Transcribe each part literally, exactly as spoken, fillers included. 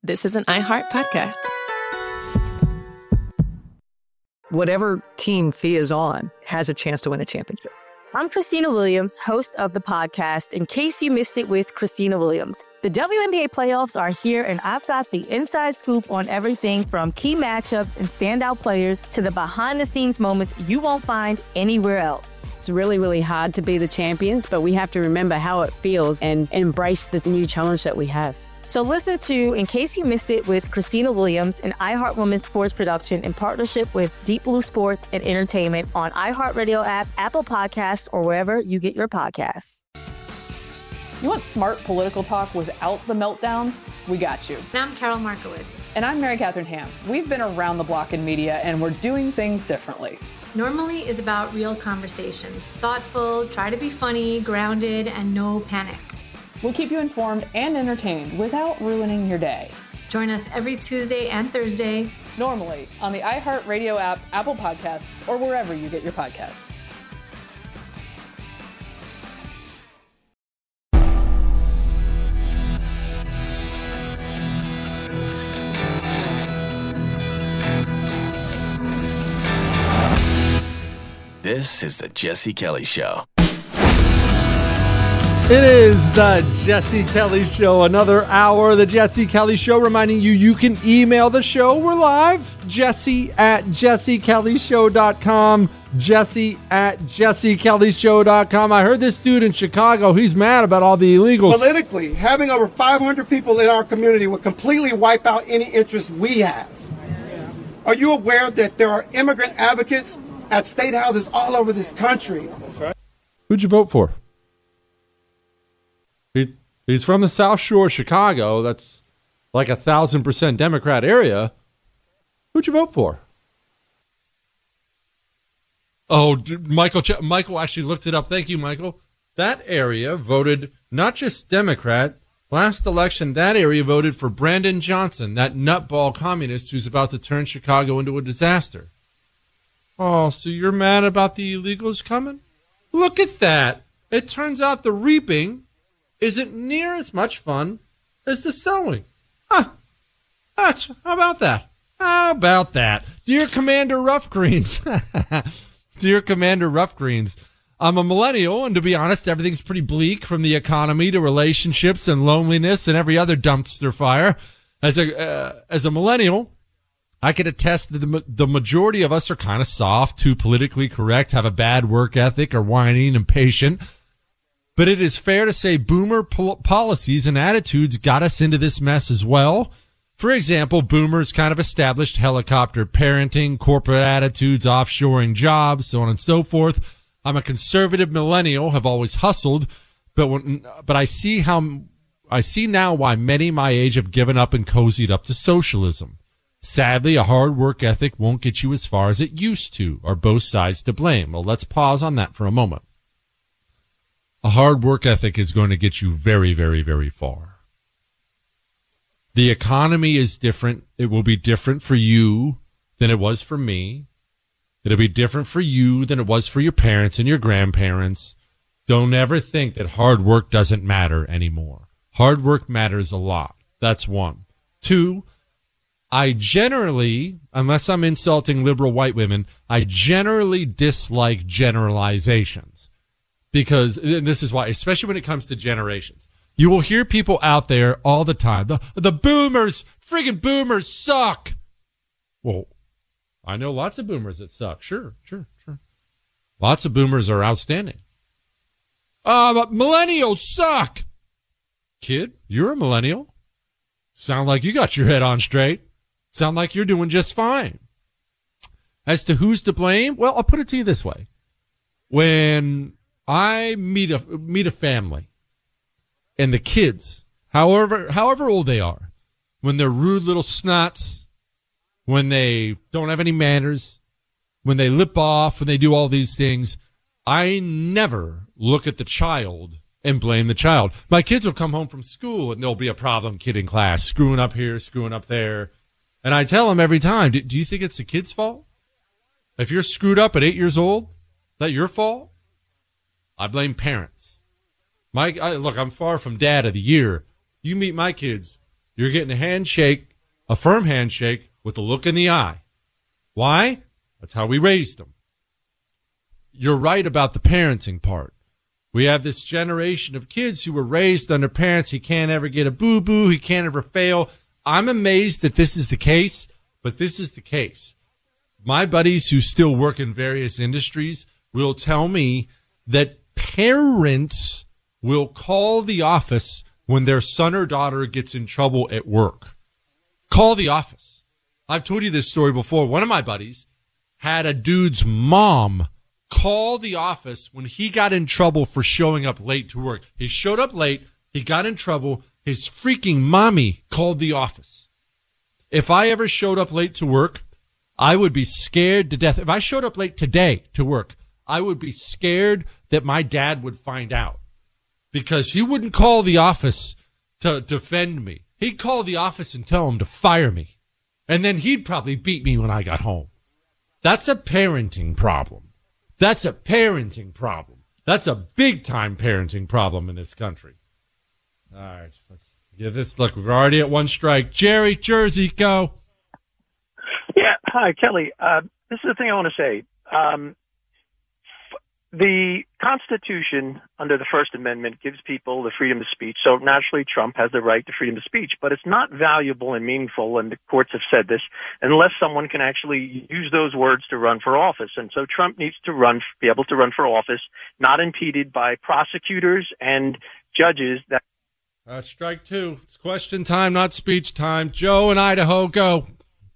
this is an iHeart podcast. Whatever team Thea is on has a chance to win a championship. I'm Christina Williams, host of the podcast, In Case You Missed It with Christina Williams. The W N B A playoffs are here, and I've got the inside scoop on everything from key matchups and standout players to the behind-the-scenes moments you won't find anywhere else. It's really, really hard to be the champions, but we have to remember how it feels and embrace the new challenge that we have. So listen to In Case You Missed It with Christina Williams, an iHeart Women's Sports production in partnership with Deep Blue Sports and Entertainment on iHeartRadio app, Apple Podcasts, or wherever you get your podcasts. You want smart political talk without the meltdowns? We got you. And I'm Carol Markowitz. And I'm Mary Catherine Ham. We've been around the block in media, and we're doing things differently. Normally is about real conversations. Thoughtful, try to be funny, grounded, and no panic. We'll keep you informed and entertained without ruining your day. Join us every Tuesday and Thursday. Normally on the iHeartRadio app, Apple Podcasts, or wherever you get your podcasts. This is the Jesse Kelly Show. It is the Jesse Kelly Show, another hour of the Jesse Kelly Show, reminding you you can email the show. We're live, Jesse at jesse kelly show dot com, Jesse at jesse kelly show dot com. I heard this dude in Chicago, he's mad about all the illegals. Politically, having over five hundred people in our community would completely wipe out any interest we have. Are you aware that there are immigrant advocates at state houses all over this country? That's right. Who'd you vote for? He, he's from the South Shore of Chicago. That's like a thousand percent Democrat area. Who'd you vote for? Oh, Michael, Michael actually looked it up. Thank you, Michael. That area voted not just Democrat. Last election, that area voted for Brandon Johnson, that nutball communist who's about to turn Chicago into a disaster. Oh, so you're mad about the illegals coming? Look at that. It turns out the reaping isn't near as much fun as the sowing. Huh. That's, how about that? How about that? Dear Commander Rough Greens. Dear Commander Rough Greens, I'm a millennial, and to be honest, everything's pretty bleak from the economy to relationships and loneliness and every other dumpster fire. As a, uh, as a millennial, I can attest that the, the majority of us are kind of soft, too politically correct, have a bad work ethic, are whining, impatient. But it is fair to say boomer pol- policies and attitudes got us into this mess as well. For example, boomers kind of established helicopter parenting, corporate attitudes, offshoring jobs, so on and so forth. I'm a conservative millennial, have always hustled, but when, but I see how I see now why many my age have given up and cozied up to socialism. Sadly, a hard work ethic won't get you as far as it used to. Are both sides to blame? Well, let's pause on that for a moment. A hard work ethic is going to get you very, very, very far. The economy is different. It will be different for you than it was for me. It'll be different for you than it was for your parents and your grandparents. Don't ever think that hard work doesn't matter anymore. Hard work matters a lot. That's one. Two, I generally, unless I'm insulting liberal white women, I generally dislike generalizations. Because, and this is why, especially when it comes to generations, you will hear people out there all the time. The, the boomers, friggin' boomers suck. Well, I know lots of boomers that suck. Sure, sure, sure. Lots of boomers are outstanding. Uh, but millennials suck. Kid, you're a millennial. Sound like you got your head on straight. Sound like you're doing just fine. As to who's to blame, well, I'll put it to you this way. When I meet a meet a family, and the kids, however however old they are, when they're rude little snots, when they don't have any manners, when they lip off, when they do all these things, I never look at the child and blame the child. My kids will come home from school and there'll be a problem kid in class, screwing up here, screwing up there. And I tell them every time, do, do you think it's the kid's fault? If you're screwed up at eight years old, is that your fault? I blame parents. My I, look, I'm far from dad of the year. You meet my kids, You're getting a handshake, a firm handshake with a look in the eye. Why? That's how we raised them. You're right about the parenting part. We have this generation of kids who were raised under parents. He can't ever get a boo-boo. He can't ever fail. I'm amazed that this is the case, but this is the case. My buddies who still work in various industries will tell me that parents will call the office when their son or daughter gets in trouble at work. Call the office. I've told you this story before. One of my buddies had a dude's mom call the office when he got in trouble for showing up late to work. He showed up late. He got in trouble. His freaking mommy called the office. If I ever showed up late to work, I would be scared to death. If I showed up late today to work, I would be scared that my dad would find out, because he wouldn't call the office to defend me. He'd call the office and tell him to fire me. And then he'd probably beat me when I got home. That's a parenting problem. That's a parenting problem. That's a big-time parenting problem in this country. All right, let's give this look. We're already at one strike. Jerry, Jersey, go. Yeah, hi, Kelly. Uh, this is the thing I want to say. Um, f- the Constitution, under the First Amendment, gives people the freedom of speech. So naturally, Trump has the right to freedom of speech. But it's not valuable and meaningful, and the courts have said this, unless someone can actually use those words to run for office. And so Trump needs to run, be able to run for office, not impeded by prosecutors and judges that. Uh, strike two. It's question time, not speech time. Joe in Idaho, go.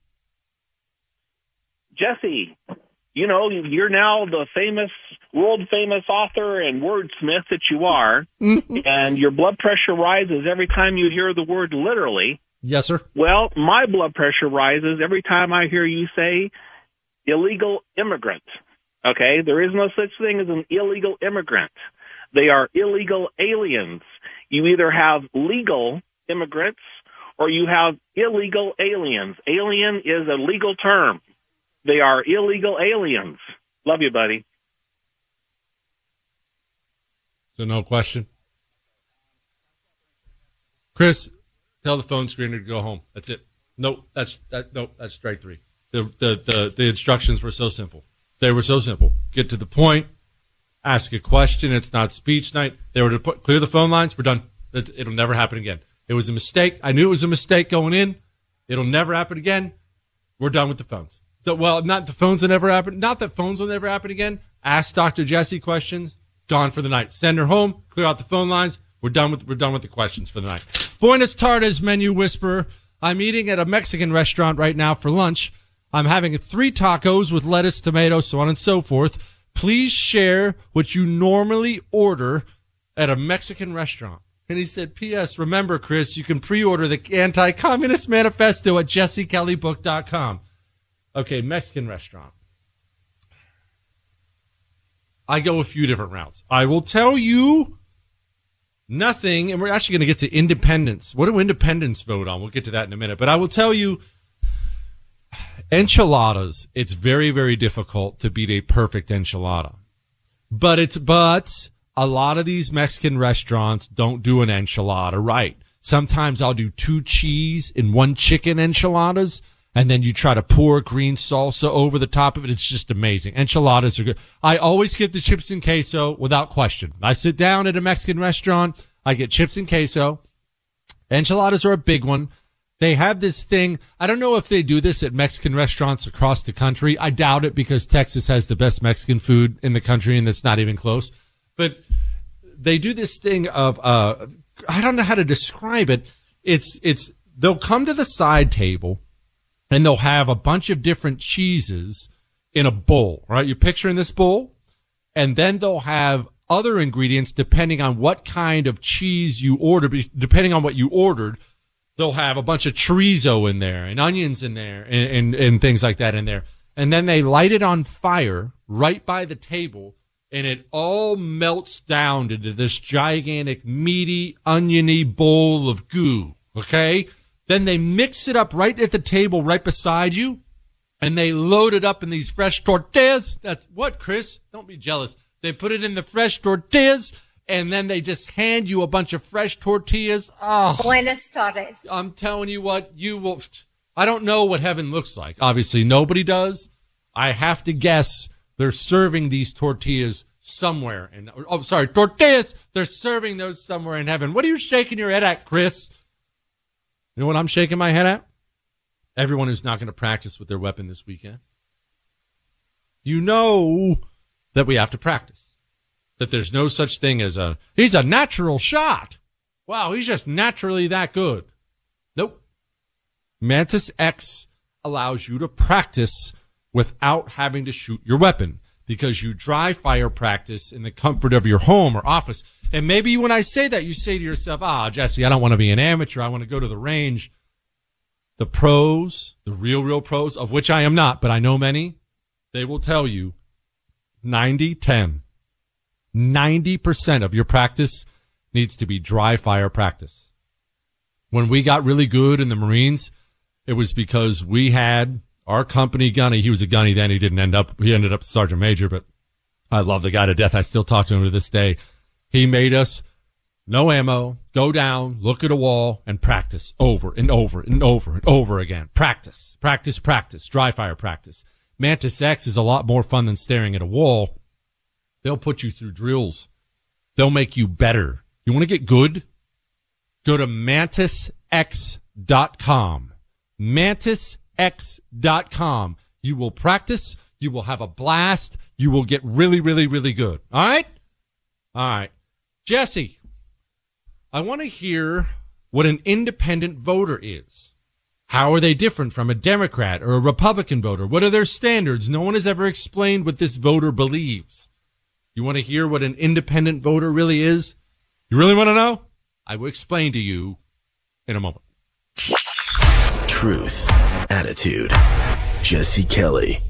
Jesse, you know, you're now the famous, world-famous author and wordsmith that you are, and your blood pressure rises every time you hear the word literally. Yes, sir. Well, my blood pressure rises every time I hear you say illegal immigrant. Okay? There is no such thing as an illegal immigrant. They are illegal aliens. You either have legal immigrants or you have illegal aliens. Alien is a legal term. They are illegal aliens. Love you, buddy. So no question. Chris, tell the phone screener to go home. That's it. Nope, that's that. Nope, that's strike three. The, the the the instructions were so simple. They were so simple. Get to the point. Ask a question. It's not speech night. They were to put, clear the phone lines. We're done. It's, it'll never happen again. It was a mistake. I knew it was a mistake going in. It'll never happen again. We're done with the phones. The, well, not the phones will never happen. Not that phones will never happen again. Ask Doctor Jesse questions. Gone for the night. Send her home. Clear out the phone lines. We're done with we're done with the questions for the night. Buenas tardes, menu whisperer. I'm eating at a Mexican restaurant right now for lunch. I'm having three tacos with lettuce, tomato, so on and so forth. Please share what you normally order at a Mexican restaurant. And he said, P S. Remember, Chris, you can pre-order the Anti-Communist Manifesto at jesse kelly book dot com. Okay, Mexican restaurant. I go a few different routes. I will tell you nothing, and we're actually going to get to independence. What do independents vote on? We'll get to that in a minute. But I will tell you, enchiladas, it's very, very difficult to beat a perfect enchilada. But it's, but a lot of these Mexican restaurants don't do an enchilada right. Sometimes I'll do two cheese and one chicken enchiladas, and then you try to pour green salsa over the top of it. It's just amazing. Enchiladas are good. I always get the chips and queso without question. I sit down at a Mexican restaurant, I get chips and queso. Enchiladas are a big one. They have this thing. I don't know if they do this at Mexican restaurants across the country. I doubt it, because Texas has the best Mexican food in the country, and it's not even close. But they do this thing of, uh, I don't know how to describe it. It's, it's, they'll come to the side table and they'll have a bunch of different cheeses in a bowl, right? You're picturing this bowl, and then they'll have other ingredients depending on what kind of cheese you order, depending on what you ordered. They'll have a bunch of chorizo in there and onions in there and, and, and things like that in there. And then they light it on fire right by the table, and it all melts down into this gigantic, meaty, oniony bowl of goo, okay? Then they mix it up right at the table right beside you, and they load it up in these fresh tortillas. That's what, Chris? Don't be jealous. They put it in the fresh tortillas, and then they just hand you a bunch of fresh tortillas. Oh, Buenas tardes. I'm telling you what, you will. I don't know what heaven looks like. Obviously, nobody does. I have to guess they're serving these tortillas somewhere. And oh, sorry, tortillas. They're serving those somewhere in heaven. What are you shaking your head at, Chris? You know what I'm shaking my head at? Everyone who's not going to practice with their weapon this weekend. You know that we have to practice. That there's no such thing as a, he's a natural shot. Wow, he's just naturally that good. Nope. Mantis X allows you to practice without having to shoot your weapon because you dry fire practice in the comfort of your home or office. And maybe when I say that, you say to yourself, ah, Jesse, I don't want to be an amateur. I want to go to the range. The pros, the real, real pros, of which I am not, but I know many, they will tell you ninety ten. ninety percent of your practice needs to be dry fire practice. When we got really good in the Marines, it was because we had our company gunny. He was a gunny then. He didn't end up, he ended up Sergeant Major, but I love the guy to death. I still talk to him to this day. He made us no ammo, go down, look at a wall, and practice over and over and over and over again. Practice, practice, practice, dry fire practice. Mantis X is a lot more fun than staring at a wall. They'll put you through drills. They'll make you better. You want to get good? Go to mantis x dot com. mantis x dot com. You will practice. You will have a blast. You will get really, really, really good. All right? All right. Jesse, I want to hear what an independent voter is. How are they different from a Democrat or a Republican voter? What are their standards? No one has ever explained what this voter believes. You want to hear what an independent voter really is? You really want to know? I will explain to you in a moment. Truth, attitude, Jesse Kelly.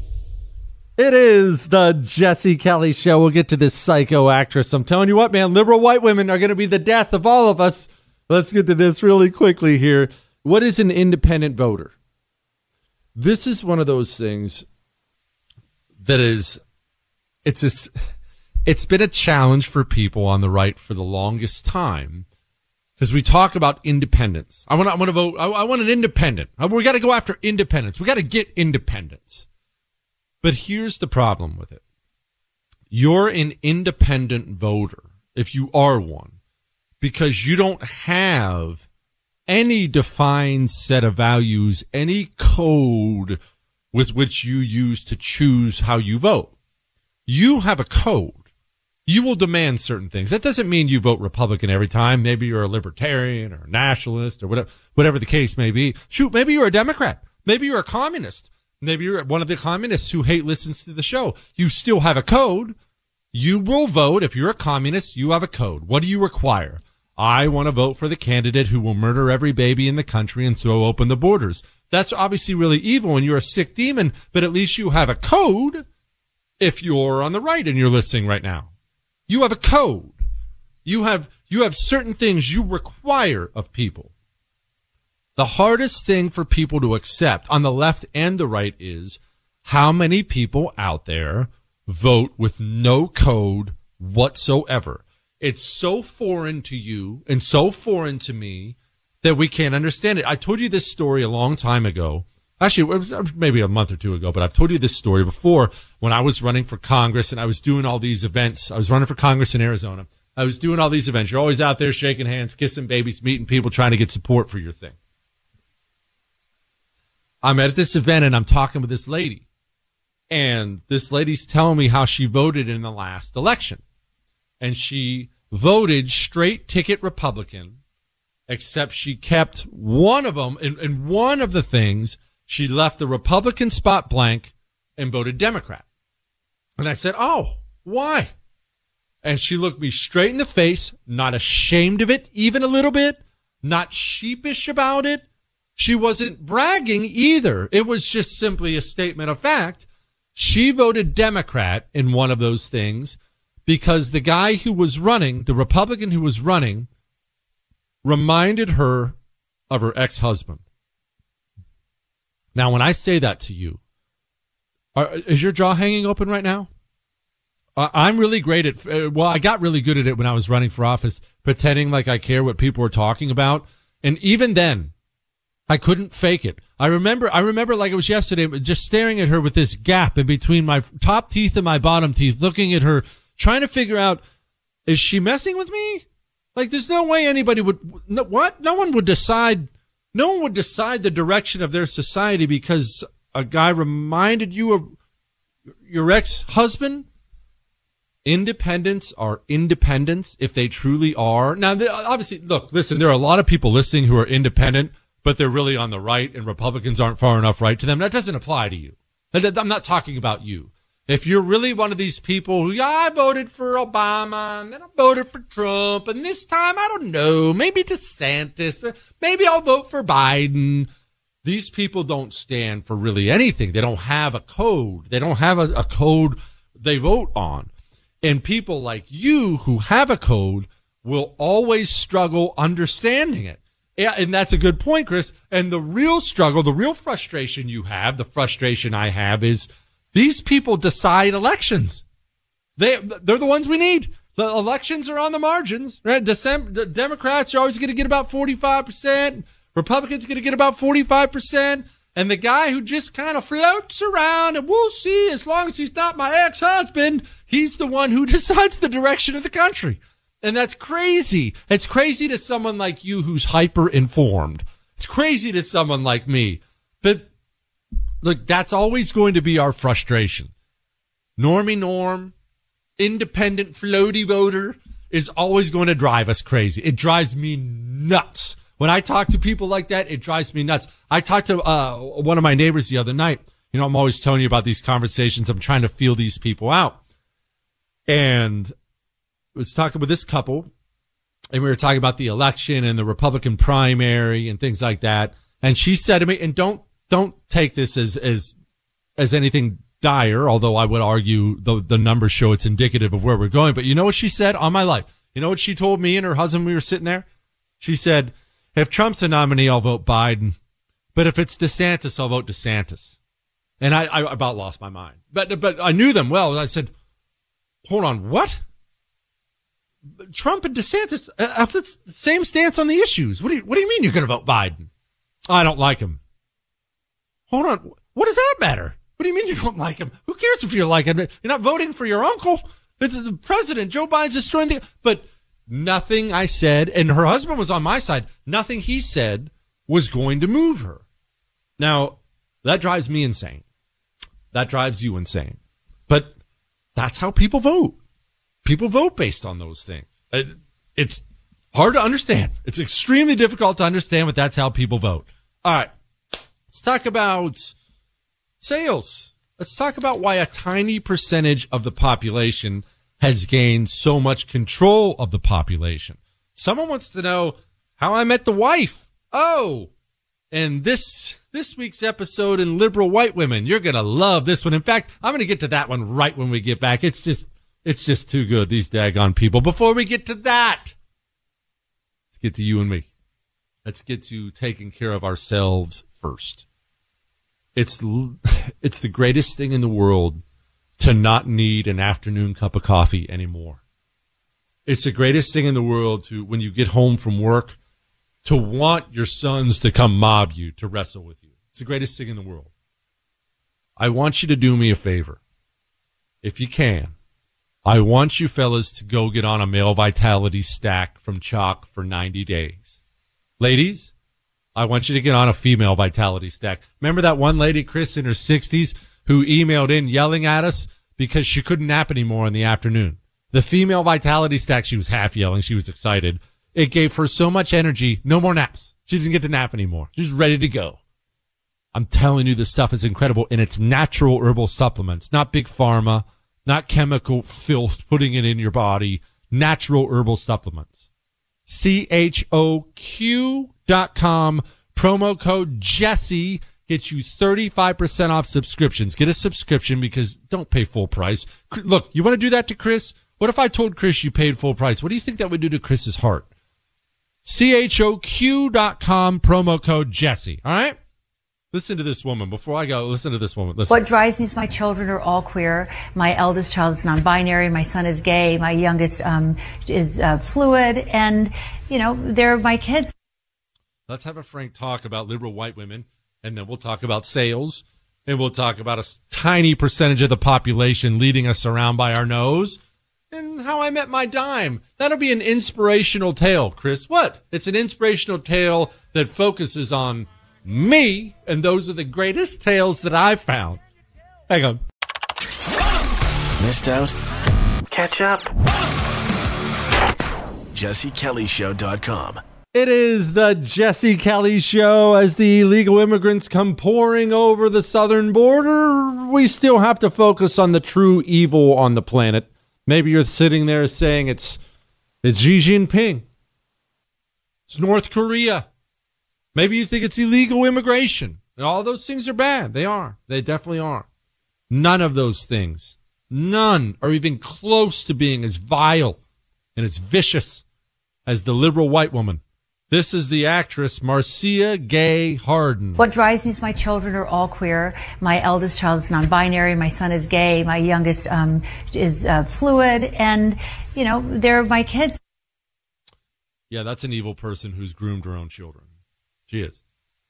It is the Jesse Kelly Show. We'll get to this psycho actress. I'm telling you what, man, liberal white women are going to be the death of all of us. Let's get to this really quickly here. What is an independent voter? This is one of those things that is, it's a, it's been a challenge for people on the right for the longest time because we talk about independence. I want to, I want to vote. I, I want an independent. We got to go after independence. We got to get independence. But here's the problem with it. You're an independent voter, if you are one, because you don't have any defined set of values, any code with which you use to choose how you vote. You have a code. You will demand certain things. That doesn't mean you vote Republican every time. Maybe you're a libertarian or a nationalist or whatever, whatever the case may be. Shoot, maybe you're a Democrat. Maybe you're a communist. Maybe you're one of the communists who hate listens to the show. You still have a code. You will vote. If you're a communist, you have a code. What do you require? I want to vote for the candidate who will murder every baby in the country and throw open the borders. That's obviously really evil and you're a sick demon, but at least you have a code if you're on the right and you're listening right now. You have a code. You have, you have certain things you require of people. The hardest thing for people to accept on the left and the right is how many people out there vote with no code whatsoever. It's so foreign to you and so foreign to me that we can't understand it. I told you this story a long time ago. Actually, it was maybe a month or two ago, but I've told you this story before when I was running for Congress and I was doing all these events. I was running for Congress in Arizona. I was doing all these events. You're always out there shaking hands, kissing babies, meeting people, trying to get support for your thing. I'm at this event and I'm talking with this lady. And this lady's telling me how she voted in the last election. And she voted straight ticket Republican, except she kept one of them. And, and one of the things, she left the Republican spot blank and voted Democrat. And I said, oh, why? And she looked me straight in the face, not ashamed of it, even a little bit, not sheepish about it. She wasn't bragging either. It was just simply a statement of fact. She voted Democrat in one of those things because the guy who was running, the Republican who was running, reminded her of her ex-husband. Now, when I say that to you, are, is your jaw hanging open right now? Uh, I'm really great at, uh, well, I got really good at it when I was running for office, pretending like I care what people were talking about. And even then, I couldn't fake it. I remember, I remember like it was yesterday, just staring at her with this gap in between my top teeth and my bottom teeth, looking at her, trying to figure out, is she messing with me? Like, there's no way anybody would, no, what? No one would decide, no one would decide the direction of their society because a guy reminded you of your ex-husband. Independents are independents if they truly are. Now, obviously, look, listen, there are a lot of people listening who are independent, but they're really on the right and Republicans aren't far enough right to them. That doesn't apply to you. I'm not talking about you. If you're really one of these people who, yeah, I voted for Obama and then I voted for Trump and this time, I don't know, maybe DeSantis, maybe I'll vote for Biden. These people don't stand for really anything. They don't have a code. They don't have a, a code they vote on. And people like you who have a code will always struggle understanding it. Yeah, and that's a good point, Chris. And the real struggle, the real frustration you have, the frustration I have is these people decide elections. They, they're the ones we need. The elections are on the margins, right? December, the Democrats are always going to get about forty-five percent. Republicans are going to get about forty-five percent. And the guy who just kind of floats around and we'll see as long as he's not my ex-husband, he's the one who decides the direction of the country. And that's crazy. It's crazy to someone like you who's hyper-informed. It's crazy to someone like me. But look, that's always going to be our frustration. Normie Norm, independent floaty voter is always going to drive us crazy. It drives me nuts. When I talk to people like that, it drives me nuts. I talked to uh one of my neighbors the other night. You know, I'm always telling you about these conversations. I'm trying to feel these people out. And I was talking with this couple, and we were talking about the election and the Republican primary and things like that. And she said to me, and don't don't take this as as as anything dire, although I would argue the the numbers show it's indicative of where we're going. But you know what she said on my life? You know what she told me and her husband? We were sitting there. She said, if Trump's a nominee, I'll vote Biden. But if it's DeSantis, I'll vote DeSantis. And I, I about lost my mind. But but I knew them well. I said, hold on, what? Trump and DeSantis have the same stance on the issues. What do you, what do you mean you're going to vote Biden? I don't like him. Hold on. What does that matter? What do you mean you don't like him? Who cares if you like him? You're not voting for your uncle. It's the president. Joe Biden's destroying the, but nothing I said, and her husband was on my side, nothing he said was going to move her. Now, that drives me insane. That drives you insane. But that's how people vote. People vote based on those things. It's hard to understand. It's extremely difficult to understand, but that's how people vote. All right. Let's talk about sales. Let's talk about why a tiny percentage of the population has gained so much control of the population. Someone wants to know how I met the wife. Oh, and this this week's episode in Liberal White Women. You're going to love this one. In fact, I'm going to get to that one right when we get back. It's just it's just too good, these daggone people. Before we get to that, let's get to you and me. Let's get to taking care of ourselves first. It's it's the greatest thing in the world to not need an afternoon cup of coffee anymore. It's the greatest thing in the world to, when you get home from work, to want your sons to come mob you, to wrestle with you. It's the greatest thing in the world. I want you to do me a favor. If you can, I want you fellas to go get on a male vitality stack from Chalk for ninety days. Ladies, I want you to get on a female vitality stack. Remember that one lady, Chris, in her sixties, who emailed in yelling at us because she couldn't nap anymore in the afternoon? The female vitality stack, she was half yelling. She was excited. It gave her so much energy. No more naps. She didn't get to nap anymore. She's ready to go. I'm telling you, this stuff is incredible, and it's natural herbal supplements, not big pharma, not chemical filth putting it in your body. Natural herbal supplements. C H O Q dot com, promo code Jesse. Get you thirty-five percent off subscriptions. Get a subscription because don't pay full price. Look, you want to do that to Chris? What if I told Chris you paid full price? What do you think that would do to Chris's heart? C H O Q dot com, promo code Jesse. All right? Listen to this woman. Before I go, listen to this woman. Listen. What drives me is my children are all queer. My eldest child is non-binary. My son is gay. My youngest um, is uh, fluid. And, you know, they're my kids. Let's have a frank talk about liberal white women, and then we'll talk about sales, and we'll talk about a tiny percentage of the population leading us around by our nose, and how I met my dime. That'll be an inspirational tale, Chris. What? It's an inspirational tale that focuses on me, and those are the greatest tales that I've found. Hang on. Missed out? Catch up. Jesse Kelly Show dot com. It is the Jesse Kelly Show. As the illegal immigrants come pouring over the southern border, we still have to focus on the true evil on the planet. Maybe you're sitting there saying it's it's Xi Jinping. It's North Korea. Maybe you think it's illegal immigration. All those things are bad. They are. They definitely are. None of those things, none are even close to being as vile and as vicious as the liberal white woman. This is the actress Marcia Gay Harden. What drives me is my children are all queer. My eldest child is non-binary. My son is gay. My youngest um, is uh, fluid. And, you know, they're my kids. Yeah, that's an evil person who's groomed her own children. She is.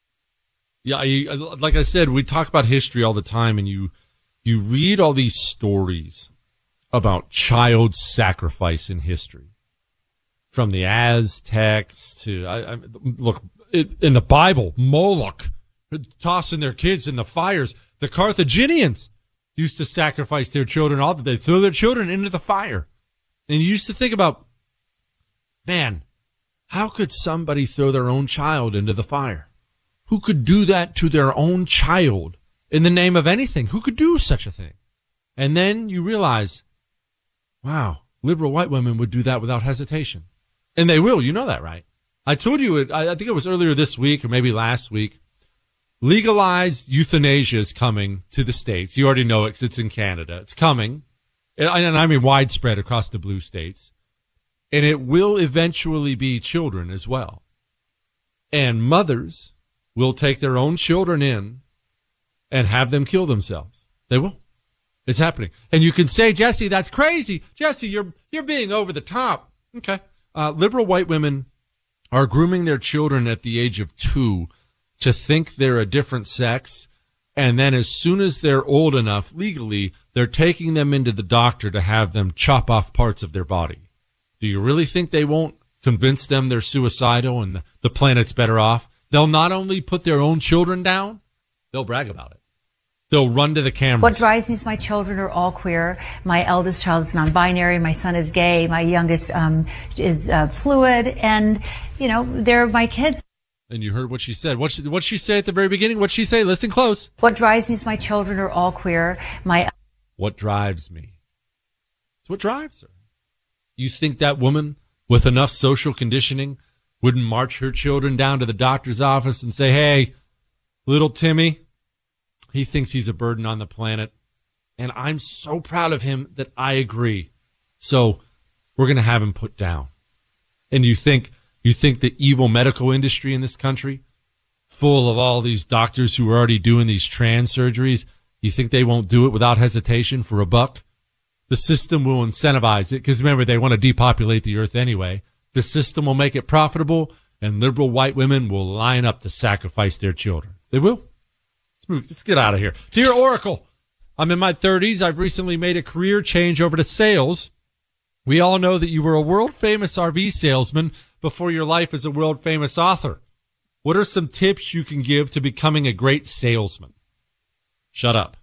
Yeah, I, like I said, we talk about history all the time, and you you read all these stories about child sacrifice in history. From the Aztecs to, I, I, look, it, in the Bible, Moloch, tossing their kids in the fires. The Carthaginians used to sacrifice their children. All they throw their children into the fire. And you used to think about, man, how could somebody throw their own child into the fire? Who could do that to their own child in the name of anything? Who could do such a thing? And then you realize, wow, liberal white women would do that without hesitation. And they will. You know that, right? I told you, it, I think it was earlier this week or maybe last week, legalized euthanasia is coming to the States. You already know it because it's in Canada. It's coming. And I mean widespread across the blue states. And it will eventually be children as well. And mothers will take their own children in and have them kill themselves. They will. It's happening. And you can say, Jesse, that's crazy. Jesse, you're you're being over the top. Okay. Uh, liberal white women are grooming their children at the age of two to think they're a different sex. And then as soon as they're old enough legally, they're taking them into the doctor to have them chop off parts of their body. Do you really think they won't convince them they're suicidal and the, the planet's better off? They'll not only put their own children down, they'll brag about it. They'll run to the cameras. What drives me is my children are all queer. My eldest child is non-binary. My son is gay. My youngest um, is uh, fluid. And, you know, they're my kids. And you heard what she said. What'd she, what'd she say at the very beginning? What'd she say? Listen close. What drives me is my children are all queer. My What drives me? It's what drives her. You think that woman with enough social conditioning wouldn't march her children down to the doctor's office and say, hey, little Timmy, he thinks he's a burden on the planet, and I'm so proud of him that I agree. So we're going to have him put down. And you think you think the evil medical industry in this country, full of all these doctors who are already doing these trans surgeries, you think they won't do it without hesitation for a buck? The system will incentivize it, because remember, they want to depopulate the earth anyway. The system will make it profitable, and liberal white women will line up to sacrifice their children. They will. Let's move. Let's get out of here. Dear Oracle, I'm in my thirties. I've recently made a career change over to sales. We all know that you were a world-famous R V salesman before your life as a world-famous author. What are some tips you can give to becoming a great salesman? Shut up.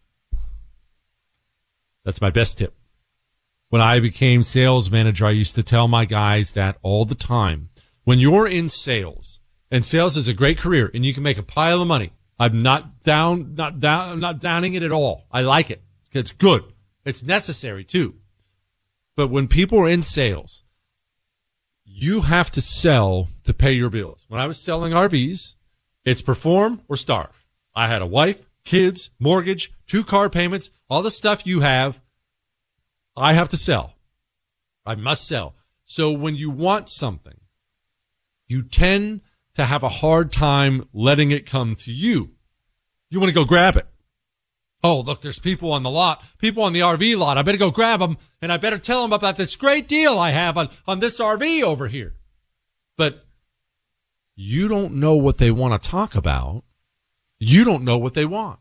That's my best tip. When I became sales manager, I used to tell my guys that all the time. When you're in sales, and sales is a great career, and you can make a pile of money. I'm not down, not down, I'm not downing it at all. I like it. It's good. It's necessary too. But when people are in sales, you have to sell to pay your bills. When I was selling R Vs, it's perform or starve. I had a wife, kids, mortgage, two car payments, all the stuff you have. I have to sell. I must sell. So when you want something, you tend to have a hard time letting it come to you. You want to go grab it. Oh, look, there's people on the lot, people on the R V lot. I better go grab them, and I better tell them about this great deal I have on, on this R V over here. But you don't know what they want to talk about. You don't know what they want.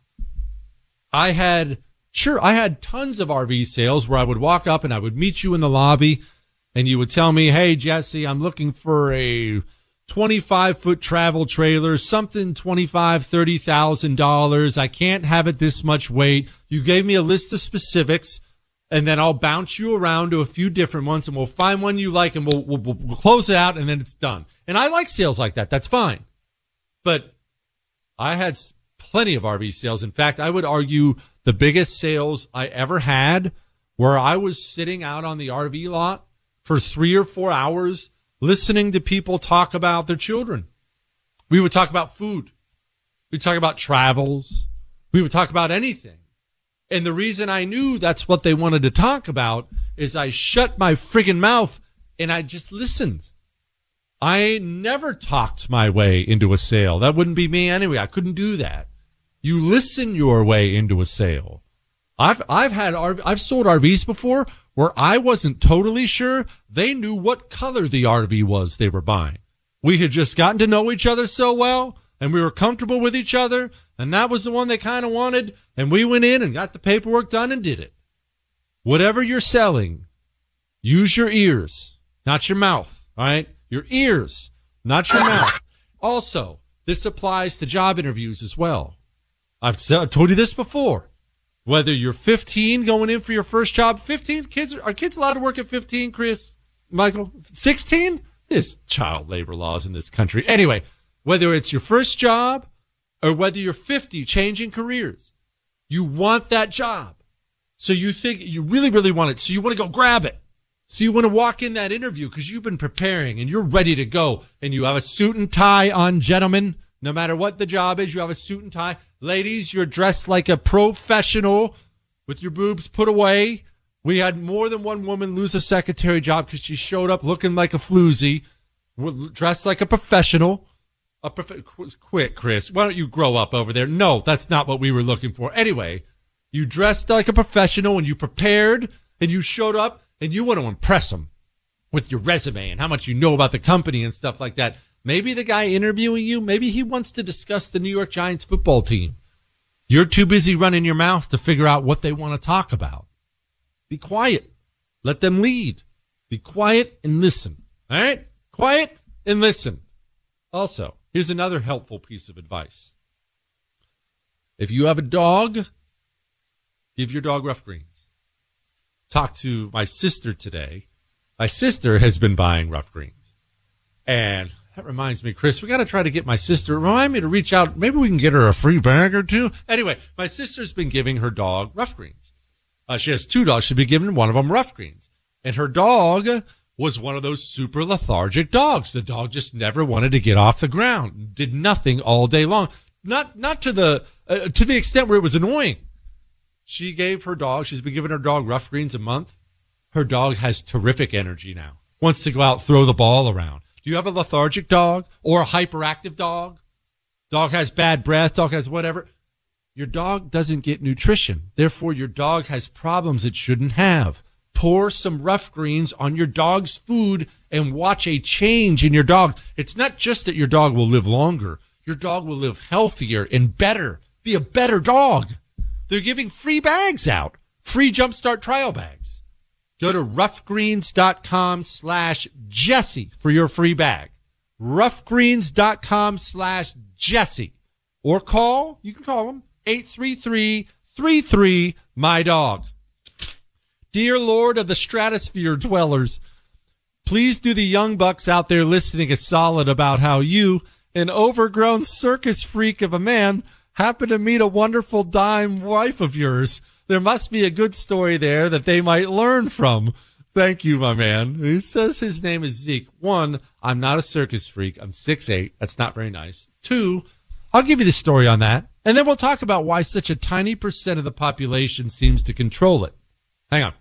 I had, sure, I had tons of R V sales where I would walk up and I would meet you in the lobby, and you would tell me, hey, Jesse, I'm looking for a twenty-five foot travel trailer, something twenty-five, thirty thousand dollars. I can't have it this much weight. You gave me a list of specifics, and then I'll bounce you around to a few different ones, and we'll find one you like, and we'll, we'll, we'll close it out, and then it's done. And I like sales like that. That's fine. But I had plenty of R V sales. In fact, I would argue the biggest sales I ever had where I was sitting out on the R V lot for three or four hours listening to people talk about their children. We would talk about food. We'd talk about travels. We would talk about anything. And the reason I knew that's what they wanted to talk about is I shut my friggin' mouth and I just listened. I never talked my way into a sale. That wouldn't be me anyway. I couldn't do that. You listen your way into a sale. I've, I've had, R V, I've sold R Vs before where I wasn't totally sure they knew what color the R V was they were buying. We had just gotten to know each other so well, and we were comfortable with each other, and that was the one they kind of wanted, and we went in and got the paperwork done and did it. Whatever you're selling, use your ears, not your mouth, all right? Your ears, not your mouth. Also, this applies to job interviews as well. I've told you this before. Whether you're fifteen going in for your first job, fifteen kids, are kids allowed to work at fifteen, Chris, Michael? sixteen? There's child labor laws in this country. Anyway, whether it's your first job or whether you're fifty changing careers, you want that job. So you think you really, really want it. So you want to go grab it. So you want to walk in that interview because you've been preparing and you're ready to go, and you have a suit and tie on, gentlemen. No matter what the job is, you have a suit and tie. Ladies, you're dressed like a professional with your boobs put away. We had more than one woman lose a secretary job because she showed up looking like a floozy, dressed like a professional. A prof- Quit, Chris. Why don't you grow up over there? No, that's not what we were looking for. Anyway, you dressed like a professional and you prepared and you showed up and you want to impress them with your resume and how much you know about the company and stuff like that. Maybe the guy interviewing you, maybe he wants to discuss the New York Giants football team. You're too busy running your mouth to figure out what they want to talk about. Be quiet. Let them lead. Be quiet and listen. All right? Quiet and listen. Also, here's another helpful piece of advice. If you have a dog, give your dog Rough Greens. Talked to my sister today. My sister has been buying Rough Greens. And that reminds me, Chris, we got to try to get my sister, remind me to reach out. Maybe we can get her a free bag or two. Anyway, my sister's been giving her dog Rough Greens. Uh, she has two dogs. She'll be giving one of them Rough Greens. And her dog was one of those super lethargic dogs. The dog just never wanted to get off the ground, did nothing all day long. Not, not to the, uh, to the extent where it was annoying. She gave her dog, she's been giving her dog Rough Greens a month. Her dog has terrific energy now. Wants to go out, throw the ball around. Do you have a lethargic dog or a hyperactive dog? Dog has bad breath, dog has whatever. Your dog doesn't get nutrition. Therefore, your dog has problems it shouldn't have. Pour some Rough Greens on your dog's food and watch a change in your dog. It's not just that your dog will live longer. Your dog will live healthier and better. Be a better dog. They're giving free bags out. Free Jumpstart trial bags. Go to roughgreens.com slash Jesse for your free bag. roughgreens.com slash Jesse. Or call, you can call them, eight three three, three three, my dog. Dear Lord of the stratosphere dwellers, please do the young bucks out there listening a solid about how you, an overgrown circus freak of a man, happen to meet a wonderful dime wife of yours. There must be a good story there that they might learn from. Thank you, my man. Who says his name is Zeke? One, I'm not a circus freak. I'm six eight. That's not very nice. Two, I'll give you the story on that, and then we'll talk about why such a tiny percent of the population seems to control it. Hang on.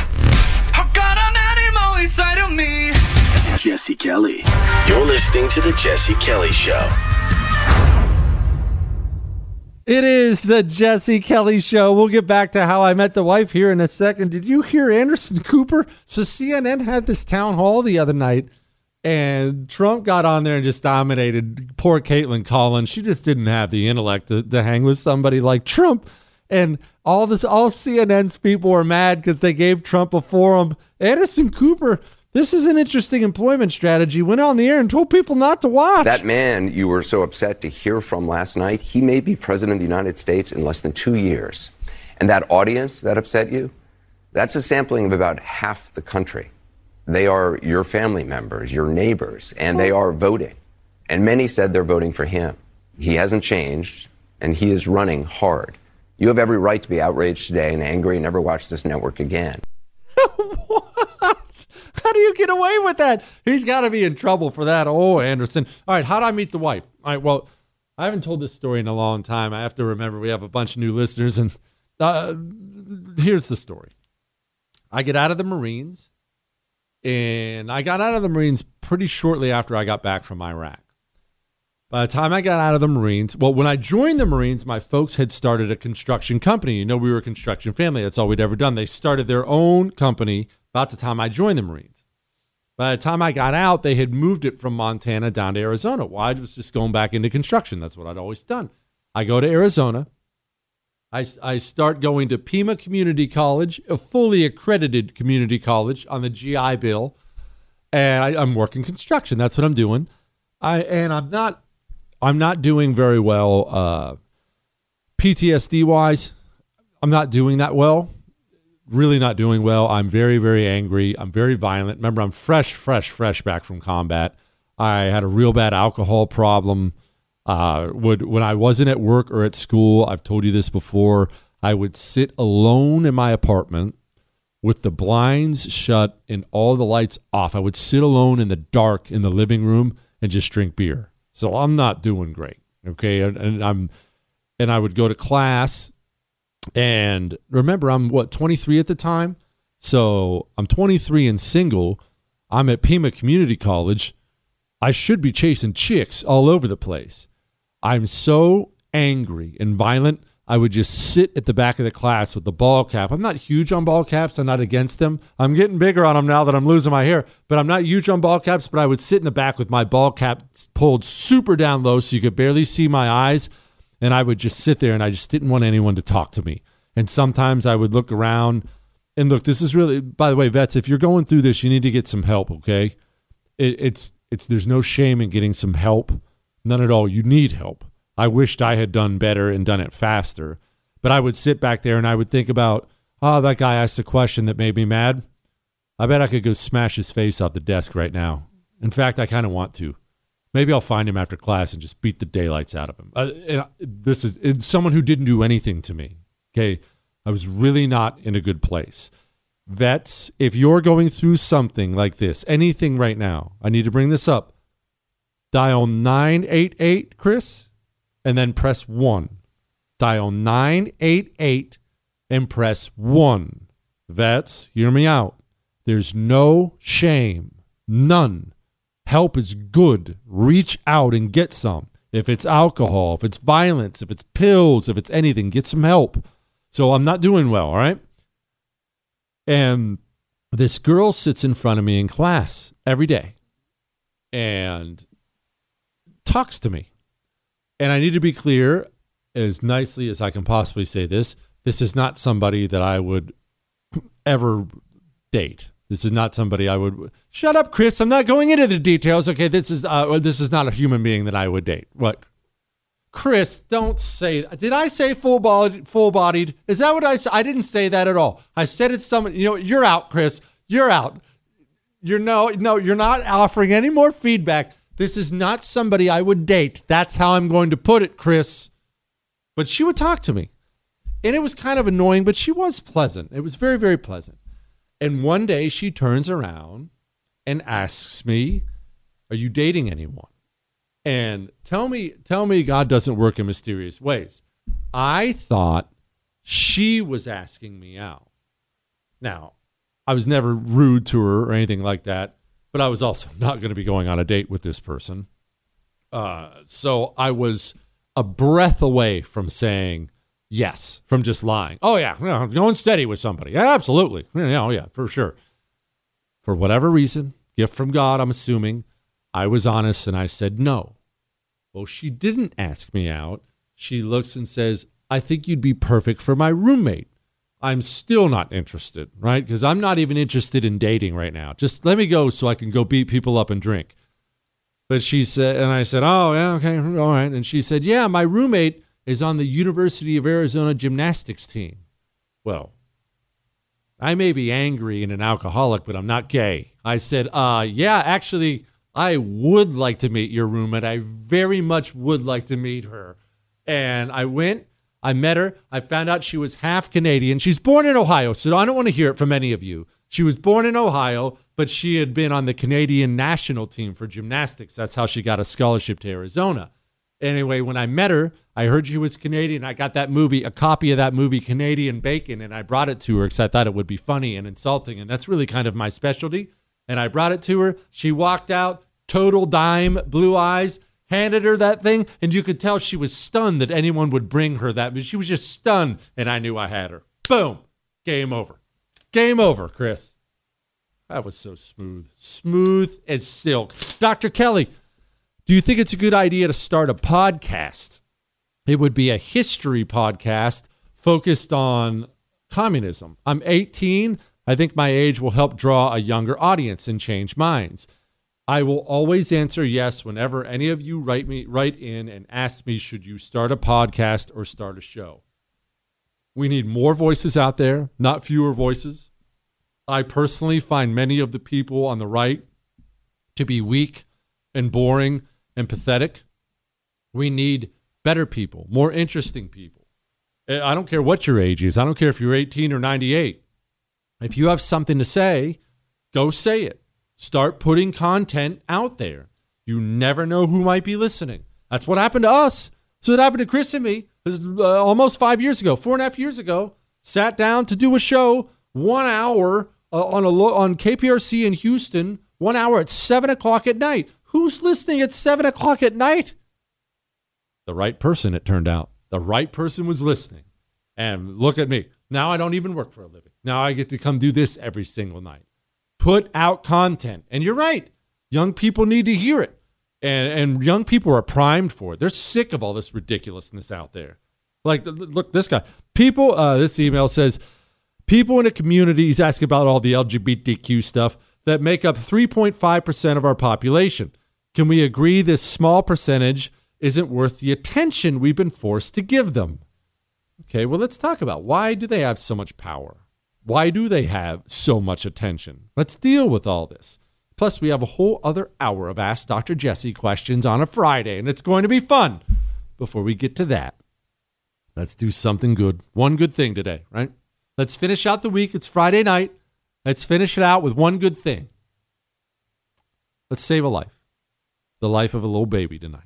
I've got an animal inside of me. Jesse Kelly. You're listening to The Jesse Kelly Show. It is the Jesse Kelly Show. We'll get back to how I met the wife here in a second. Did you hear Anderson Cooper? So C N N had this town hall the other night, and Trump got on there and just dominated poor Caitlin Collins. She just didn't have the intellect to, to hang with somebody like Trump. And all this, all C N N's people were mad because they gave Trump a forum. Anderson Cooper, this is an interesting employment strategy, went on the air and told people not to watch. That man you were so upset to hear from last night, he may be president of the United States in less than two years. And that audience that upset you, that's a sampling of about half the country. They are your family members, your neighbors, and they are voting. And many said they're voting for him. He hasn't changed, and he is running hard. You have every right to be outraged today and angry and never watch this network again. What? How do you get away with that? He's got to be in trouble for that. Oh, Anderson. All right, how did I meet the wife? All right, well, I haven't told this story in a long time. I have to remember we have a bunch of new listeners, and uh, here's the story. I get out of the Marines, and I got out of the Marines pretty shortly after I got back from Iraq. By the time I got out of the Marines, well, when I joined the Marines, my folks had started a construction company. You know, we were a construction family. That's all we'd ever done. They started their own company about the time I joined the Marines. By the time I got out, they had moved it from Montana down to Arizona. Well, I was just going back into construction. That's what I'd always done. I go to Arizona. I, I start going to Pima Community College, a fully accredited community college on the G I Bill, and I, I'm working construction. That's what I'm doing. I and I'm not I'm not doing very well uh, P T S D wise. I'm not doing that well. Really not doing well. I'm very, very angry. I'm very violent. Remember, I'm fresh, fresh, fresh back from combat. I had a real bad alcohol problem. Uh, would when I wasn't at work or at school, I've told you this before, I would sit alone in my apartment with the blinds shut and all the lights off. I would sit alone in the dark in the living room and just drink beer. So I'm not doing great. Okay. And, and I'm, and I would go to class, and remember, I'm what, twenty-three at the time. So I'm twenty-three and single. I'm at Pima Community College. I should be chasing chicks all over the place. I'm so angry and violent, I would just sit at the back of the class with the ball cap. I'm not huge on ball caps. I'm not against them. I'm getting bigger on them now that I'm losing my hair, but I'm not huge on ball caps, but I would sit in the back with my ball cap pulled super down low so you could barely see my eyes, and I would just sit there, and I just didn't want anyone to talk to me. And sometimes I would look around, and look, this is really, by the way, vets, if you're going through this, you need to get some help, okay? It, it's it's there's no shame in getting some help. None at all. You need help. I wished I had done better and done it faster. But I would sit back there and I would think about, oh, that guy asked a question that made me mad. I bet I could go smash his face off the desk right now. In fact, I kind of want to. Maybe I'll find him after class and just beat the daylights out of him. Uh, and this is it's someone who didn't do anything to me. Okay, I was really not in a good place. Vets, if you're going through something like this, anything right now, I need to bring this up. Dial nine eight eight, Chris, and then press one. Dial nine eight eight and press one. Vets, hear me out. There's no shame. None. Help is good. Reach out and get some. If it's alcohol, if it's violence, if it's pills, if it's anything, get some help. So I'm not doing well, all right? And this girl sits in front of me in class every day and talks to me. And I need to be clear, as nicely as I can possibly say this, this is not somebody that I would ever date. This is not somebody I would... Shut up, Chris. I'm not going into the details. Okay, this is uh, this is not a human being that I would date. What? Chris, don't say... Did I say full-bodied? Full-bodied? Is that what I said? I didn't say that at all. I said it's someone... You know, you're out, Chris. You're out. You're no, no, you're not offering any more feedback. This is not somebody I would date. That's how I'm going to put it, Chris. But she would talk to me. And it was kind of annoying, but she was pleasant. It was very, very pleasant. And one day she turns around and asks me, are you dating anyone? And tell me, tell me God doesn't work in mysterious ways. I thought she was asking me out. Now, I was never rude to her or anything like that, but I was also not going to be going on a date with this person. Uh, so I was a breath away from saying yes, from just lying. Oh, yeah, you know, going steady with somebody. Yeah, absolutely. Yeah, oh, yeah, for sure. For whatever reason, gift from God, I'm assuming, I was honest and I said no. Well, she didn't ask me out. She looks and says, I think you'd be perfect for my roommate. I'm still not interested, right? Because I'm not even interested in dating right now. Just let me go so I can go beat people up and drink. But she said, and I said, oh, yeah, okay, all right. And she said, yeah, my roommate is on the University of Arizona gymnastics team. Well, I may be angry and an alcoholic, but I'm not gay. I said, uh, yeah, actually, I would like to meet your roommate. I very much would like to meet her. And I went, I met her. I found out she was half Canadian. She's born in Ohio, so I don't want to hear it from any of you. She was born in Ohio, but she had been on the Canadian national team for gymnastics. That's how she got a scholarship to Arizona. Anyway, when I met her, I heard she was Canadian. I got that movie, a copy of that movie, Canadian Bacon, and I brought it to her because I thought it would be funny and insulting, and that's really kind of my specialty. And I brought it to her. She walked out, total dime, blue eyes, handed her that thing, and you could tell she was stunned that anyone would bring her that. She was just stunned, and I knew I had her. Boom. Game over. Game over, Chris. That was so smooth. Smooth as silk. Doctor Kelly, do you think it's a good idea to start a podcast? It would be a history podcast focused on communism. I'm eighteen. I think my age will help draw a younger audience and change minds. I will always answer yes whenever any of you write me write in and ask me, should you start a podcast or start a show? We need more voices out there, not fewer voices. I personally find many of the people on the right to be weak and boring and pathetic. We need better people, more interesting people. I don't care what your age is. I don't care if you're eighteen or ninety-eight. If you have something to say, go say it. Start putting content out there. You never know who might be listening. That's what happened to us. So it happened to Chris and me uh, almost five years ago, four and a half years ago. Sat down to do a show, one hour uh, on a lo- on K P R C in Houston, one hour at seven o'clock at night. Who's listening at seven o'clock at night? The right person, it turned out. The right person was listening. And look at me. Now I don't even work for a living. Now I get to come do this every single night. Put out content. And you're right. Young people need to hear it. And and young people are primed for it. They're sick of all this ridiculousness out there. Like, look, this guy. People, uh, this email says, people in a community, he's asking about all the L G B T Q stuff, that make up three point five percent of our population. Can we agree this small percentage isn't worth the attention we've been forced to give them? Okay, well, let's talk about why do they have so much power? Why do they have so much attention? Let's deal with all this. Plus, we have a whole other hour of Ask Doctor Jesse questions on a Friday, and it's going to be fun. Before we get to that, let's do something good. One good thing today, right? Let's finish out the week. It's Friday night. Let's finish it out with one good thing. Let's save a life. The life of a little baby tonight.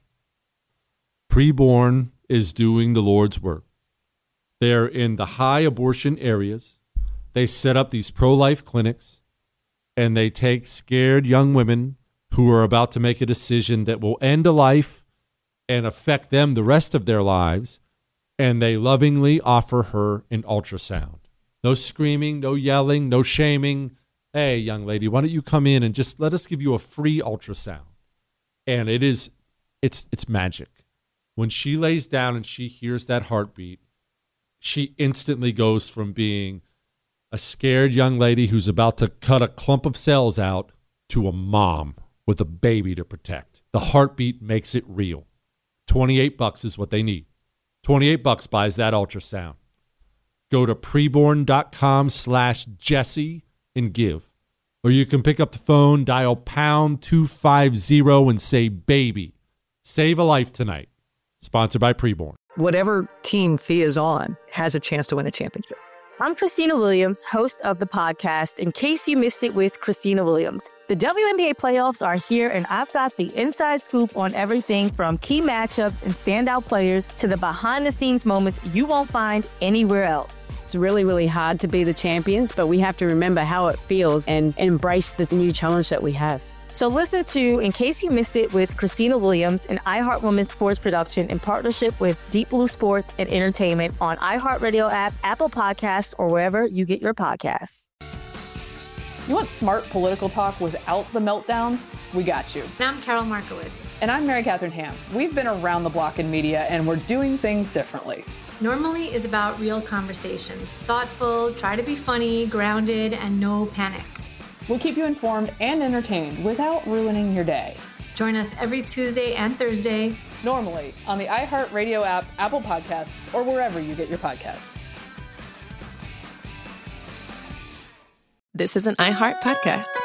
Preborn is doing the Lord's work. They're in the high abortion areas. They set up these pro-life clinics, and they take scared young women who are about to make a decision that will end a life and affect them the rest of their lives, and they lovingly offer her an ultrasound. No screaming, no yelling, no shaming. Hey, young lady, why don't you come in and just let us give you a free ultrasound? And it is, it's it's magic. When she lays down and she hears that heartbeat, she instantly goes from being a scared young lady who's about to cut a clump of cells out to a mom with a baby to protect. The heartbeat makes it real. twenty-eight bucks is what they need. twenty-eight bucks buys that ultrasound. Go to preborn.com slash Jesse and give. Or you can pick up the phone, dial pound two fifty and say baby. Save a life tonight. Sponsored by Preborn. Whatever team Fia is on has a chance to win a championship. I'm Christina Williams, host of the podcast, In Case You Missed It with Christina Williams. The W N B A playoffs are here, and I've got the inside scoop on everything from key matchups and standout players to the behind-the-scenes moments you won't find anywhere else. It's really, really hard to be the champions, but we have to remember how it feels and embrace the new challenge that we have. So listen to In Case You Missed It with Christina Williams, an iHeart Women's sports production in partnership with Deep Blue Sports and Entertainment on iHeartRadio app, Apple Podcast, or wherever you get your podcasts. You want smart political talk without the meltdowns? We got you. And I'm Carol Markowitz. And I'm Mary Catherine Ham. We've been around the block in media, and we're doing things differently. Normally is about real conversations. Thoughtful, try to be funny, grounded, and no panic. We'll keep you informed and entertained without ruining your day. Join us every Tuesday and Thursday. Normally on the iHeartRadio app, Apple Podcasts, or wherever you get your podcasts. This is an iHeart podcast.